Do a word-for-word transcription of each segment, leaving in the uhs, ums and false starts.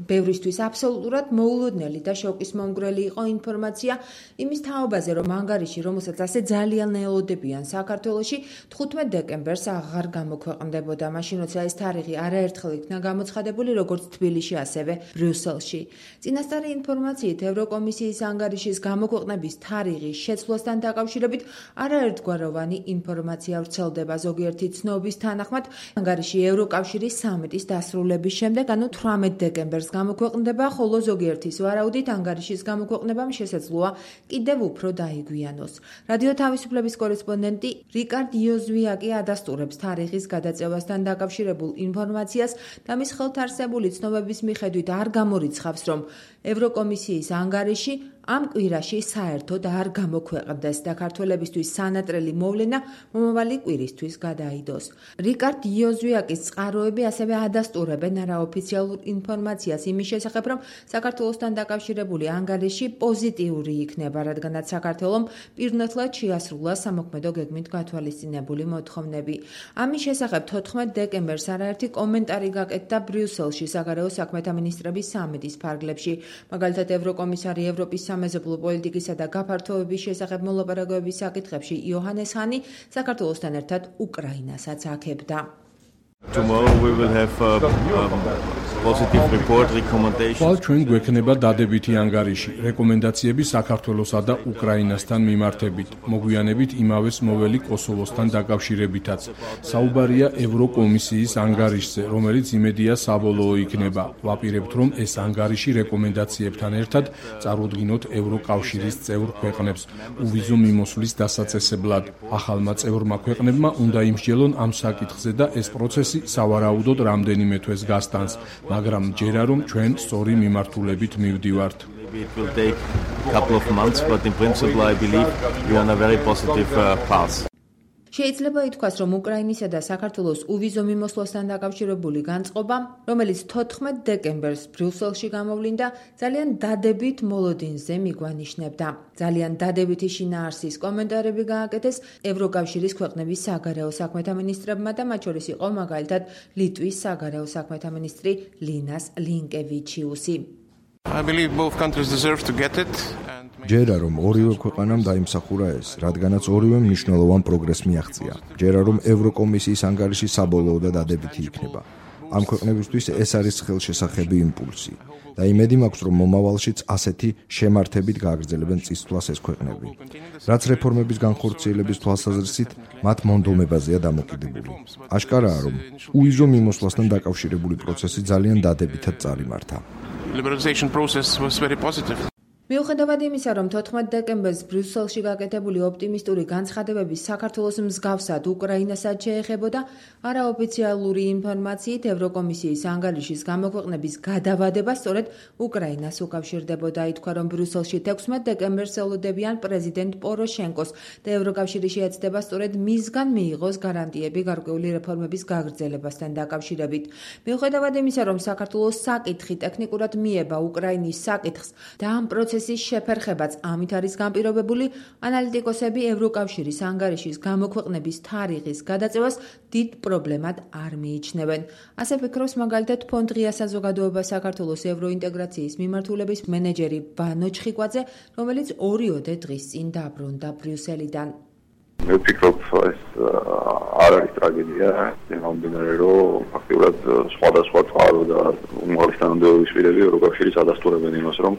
ბევრისთვის აბსოლუტურად მოულოდნელი და შოკის მომგვრელი იყო ინფორმაცია იმის თაობაზე, რომ ანგარიში, რომელსაც ასე ძალიან ელოდებიან საქართველოში, თხუთმეტ დეკემბერს აღარ გამოქვეყნდებოდა. მაშინ როცა ეს თარიღი არაერთხელ იქნა გამოცხადებული, როგორც თბილისში, ასევე ბრიუსელში. წინასწარი ინფორმაციით, ევროკომისიის ანგარიშის გამოქვეყნების თარიღის შეცვლასთან დაკავშირებით არაერთგვაროვანი ინფორმაცია ვრცელდება. ზოგიერთი ცნობის თანახმად, ანგარიში ევროკავშირის სამიტის დასრულების შემდეგ, ანუ თვრამეტ დეკემბერს გამოქვეყნდება, ხოლო ზოგიერთის ვარაუდით ანგარიშის გამოქვეყნებამ შესაძლოა კიდევ უფრო დაიგვიანოს. რადიო თავისუფლების კორესპონდენტი რიკარდ იოზვიაკი ადასტურებს თარიღის გადაწევასთან დაკავშირებულ ინფორმაციას და მის ხელთ არსებული ცნობების მიხედვით არ გამორიცხავს, რომ ევროკომისიის ანგარიში ამ კვირაში საერთოდ არ გამოქვეყნდეს და ქართველებისთვის სანატრელი მოვლენა მომავალი კვირისთვის გადაიდოს. რიკარდ იოზვიაკის წყაროები ასევე ადასტურებენ არაოფიციალურ ინფორმაციას იმის შესახებ, რომ საქართველოსთან დაკავშირებული ანგარიში პოზიტიური იქნება, რადგანაც საქართველომ პირნათლად შეასრულა სამოქმედო გეგმით გათვალისწინებული მოთხოვნები. ამის შესახებ თოთხმეტ დეკემბერს არაერთი კომენტარი გაკეთდა ბრიუსელში საგარეო საქმეთა მინისტრების სამიტის ფარგლებში. მაგალითად, ევროკომისარი ევროპის სამეზობლო პოლიტიკისა და გაფართოების შესახებ მოლაპარაკებების საკითხებში იოჰანეს ჰანი საქართველოსთან ერთად უკრაინასაც აქებდა. Tomorrow we will have a, um, positive report recommendation. While ჩვენ გვექნება დადებითი ანგარიში, რეკომენდაციები საქართველოსა და უკრაინასთან მიმართებით, მოგვიანებით იმავეს მოველი კოსოვოსთან დაკავშირებითაც. საუბარია ევროკომისიის ანგარიშზე, რომელიც იმედია საბოლოო იქნება. ვაპირებთ, რომ ეს ანგარიში რეკომენდაციებთან ერთად წარუდგინოთ ევროკავშირის წევრ ქვეყნებს უვიზო მიმოსვლის დასაწესებლად. ახალმა წევრმა ქვეყნებმა უნდა იმსჯელონ ამ საკითხზე და ეს პროცესი სავარაუდოდ რამდენიმე თვეს გასტანს, მაგრამ ჯერა რომ ჩვენ სწორი მიმართულებით მივდივართ. It will take a couple of months, but in principle I believe we are on a very positive uh, path. შეიძლება ითქვას, რომ უკრაინისა და საქართველოს უვიზო მიმოსვლასთან დაკავშირებული განწყობა, რომელიც თოთხმეტ დეკემბერს ბრიუსელში გამოვლინდა, ძალიან დადებით მოლოდინზე მიგვანიშნებდა. ძალიან დადებითი შინაარსის კომენტარები გააკეთეს ევროკავშირის ქვეყნების საგარეო საქმეთა მინისტრებმა და მათ შორის იყო მაგალითად ლიტვის საგარეო საქმეთა მინისტრი ლინას ლინკევიჩიუსი. I believe both countries deserve to get it. ჯერა რომ ორივე ქვეყანამ დაიმსახურა ეს, რადგანაც ორივემ მნიშვნელოვან პროგრესს მიაღწია. ჯერა რომ ევროკომისიის ანგარიში საბოლოო და დადებითი იქნება. ამ ქვეყნებისთვის ეს არის ხელშესახები იმპულსი და იმედი მაქვს, რომ მომავალშიც ასეთი შემართებით გააგრძელებენ წისვლას ეს ქვეყნები. რაც რეფორმების განხორციელების თვალსაზრისით მათ მონდომებაზეა დამოკიდებული. აშკარაა, რომ უვიზო მიმოსვლასთან დაკავშირებული პროცესი ძალიან დადებითად წარიმართა. Liberalization process was very positive. მიუხედავად იმისა, რომ თოთხმეტ დეკემბერს ბრიუსელში გაკეთებული ოპტიმისტური განცხადებები საქართველოს მსგავსად უკრაინასაც შეეხებოდა, არაოფიციალური ინფორმაციით ევროკომისიის ანგარიშის გამოქვეყნების გადავადება სწორედ უკრაინას უკავშირდებოდა. ითქვა, რომ ბრიუსელში თექვსმეტ დეკემბერს ელოდებიან პრეზიდენტ პოროშენკოს და ევროკავშირი შეეცდება სწორედ მისგან მიიღოს გარანტიები გარკვეული რეფორმების გაგრძელებასთან დაკავშირებით. მიუხედავად იმისა, რომ საქართველოს საკითხი ტექნიკურად მიება უკრაინის საკითხს და ამ პროცესის შეფერხებაც ამით არის განპირობებული, ანალიტიკოსები ევროკავშირის ანგარიშის გამოქვეყნების თარიღის გადაწევას დიდ პრობლემად არ მიიჩნევენ. ასე ფიქრობს მაგალითად ფონდ ღია საზოგადოება საქართველოს ევროინტეგრაციის მიმართულების მენეჯერი ბანო ჩხიკვაძე, რომელიც ორიოდე დღის წინ დაბრუნდა ბრიუსელიდან. მე ვფიქრობ, ეს არ არის ტრაგედია, იმამდენად რომ ფაქტობრივად სხვადასხვა წყარო და უმაღლესი თანამდებობის პირები ევროკავშირის ადასტურებენ იმას, რომ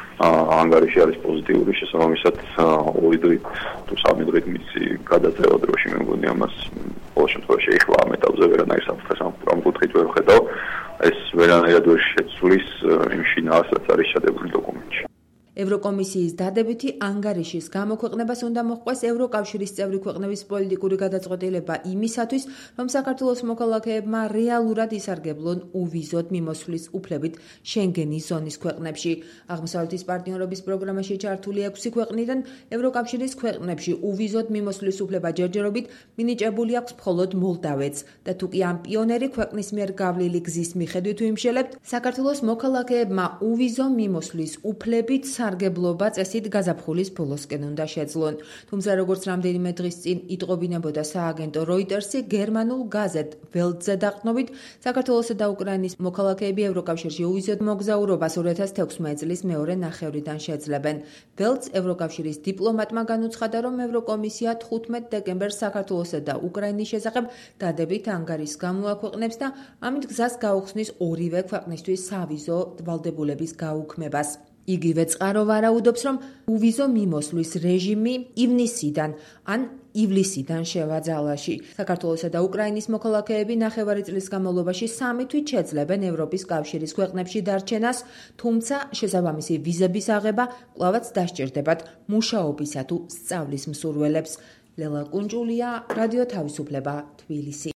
ანგარიში არის პოზიტიური, შესაბამისად ორი დღით თუ სამი დღით მისი გადაწევა დროში მე მგონი ამას ყოველ შემთხვევაში ეხლა ამ ეტაპზე ვერანაირ საფრთხეს ამ კუთხით ვერ ხედავ. ეს ვერანაირად ვერ შეცვლის იმ შინაარსს, რაც არის ჩადებული დოკუმენტში. ევროკომისიის დადებითი ანგარიშის გამოქვეყნებას უნდა მოჰყვეს ევროკავშირის წევრი ქვეყნების პოლიტიკური გადაწყვეტილება იმისათვის, რომ საქართველოს მოქალაქეებმა რეალურად ისარგებლონ უვიზოდ მიმოსვლის უფლებით შენგენის ზონის ქვეყნებში. აღმოსავლეთის პარტნიორობის პროგრამაში ჩართული ექვსი ქვეყნიდან ევროკავშირის ქვეყნებში უვიზოდ მიმოსვლის უფლება ჯერჯერობით მინიჭებული აქვს მხოლოდ მოლდავეთს და თუკი ამ პიონერი ქვეყნის მიერ გავლილი გზის მიხედვით ვიმშელებთ, საქართველოს მოქალაქეებმა უვიზო მიმოსვლის უფლებით სარგებლობა წესით გაზაფხულის ბოლოსკენ უნდა შეძლონ. თუმცა როგორც რამდენიმე დღის წინ იტყობინებოდა სააგენტო Reuters-ი, გერმანულ გაზეთ Welt-ზე დაყრდნობით, საქართველოსა და უკრაინის მოქალაქეები ევროკავშირში უვიზოდ მოგზაურობას ორი ათას თექვსმეტი წლის მეორე ნახევრიდან შეძლებენ. Welt-ს ევროკავშირის დიპლომატმა განუცხადა, რომ ევროკომისია თხუთმეტ დეკემბერს საქართველოსა და უკრაინის შესახებ დადებით ანგარიშს გამოაქვეყნებს და ამით გზას გაუხსნის ორივე ქვეყნისთვის სავიზო ვალდებულების გაუქმებას. იგივე წყარო ვარაუდობს, რომ უვიზო მიმოსვლის რეჟიმი ივნისიდან ან ივლისიდან შევაძალაში. საქართველოსა და უკრაინის მოქალაქეები ნახევარი წლის განმავლობაში სამი თვით შეძლებენ ევროპის კავშირის ქვეყნებში დარჩენას, თუმცა შესაბამისი ვიზების აღება კვლავაც დასჭირდებათ მუშაობისა თუ სწავლის მსურველებს. ლელა კუნჭულია, რადიო თავისუფლება, თბილისი.